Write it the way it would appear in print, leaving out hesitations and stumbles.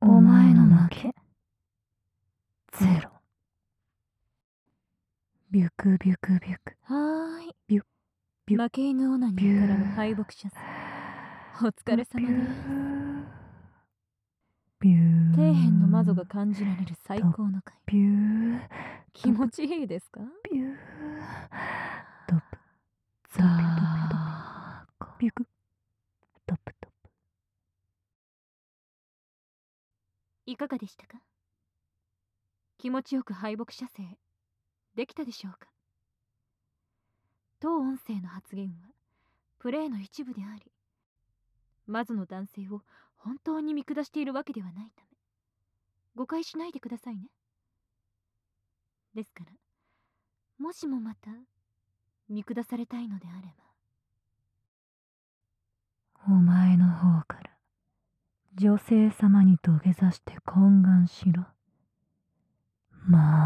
お前の負け。ゼロ。ビュクビュクビュク。 はーい。 ビュビュ負け犬オナニーからの敗北者さん。お疲れ様です。 ビュー。 底辺の魔女が感じられる最高の快ビュー。 気持ちいいですか？ ビュー。ドップ。 さあ、 ビュク。ドップドップ。 いかがでしたか？気持ちよく敗北者制できたでしょうか？当音声の発言はプレイの一部であり、魔女の男性を本当に見下しているわけではないため、誤解しないでくださいね。ですから、もしもまた見下されたいのであれば、 お前の方から女性様に土下座して懇願しろ。ま